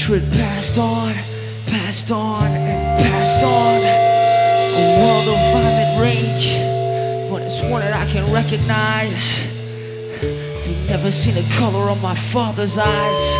hatred passed on, and passed on. A world of violent rage, but it's one that I can recognize. You've never seen the color of my father's eyes.